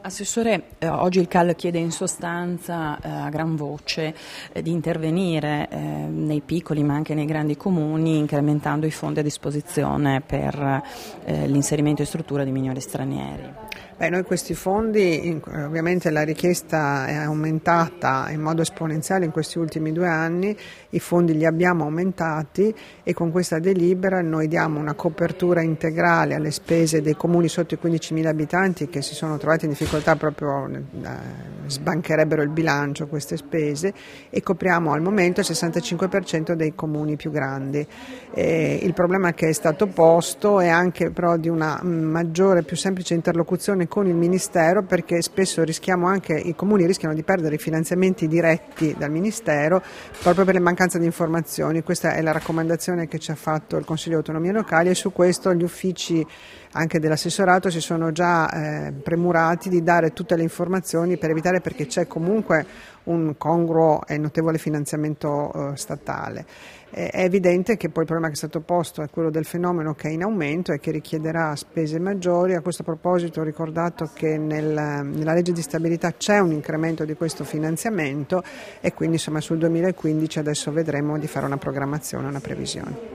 Assessore, oggi il CAL chiede in sostanza a gran voce di intervenire nei piccoli ma anche nei grandi comuni incrementando i fondi a disposizione per l'inserimento in struttura di minori stranieri. Noi questi fondi, ovviamente la richiesta è aumentata in modo esponenziale in questi ultimi 2 anni, i fondi li abbiamo aumentati e con questa delibera noi diamo una copertura integrale alle spese dei comuni sotto i 15.000 abitanti che si sono trovati in difficoltà proprio, sbancherebbero il bilancio queste spese, e copriamo al momento il 65% dei comuni più grandi. Il problema che è stato posto è anche però di una maggiore, più semplice interlocuzione con il Ministero, perché spesso i comuni rischiano di perdere i finanziamenti diretti dal Ministero proprio per le mancanze di informazioni. Questa è la raccomandazione che ci ha fatto il Consiglio di Autonomie Locali e su questo gli uffici anche dell'assessorato si sono già premurati di dare tutte le informazioni per evitare, perché c'è comunque un congruo e notevole finanziamento statale. È evidente che poi il problema che è stato posto è quello del fenomeno che è in aumento e che richiederà spese maggiori. A questo proposito ho ricordato che nella legge di stabilità c'è un incremento di questo finanziamento e quindi sul 2015 adesso vedremo di fare una programmazione, una previsione.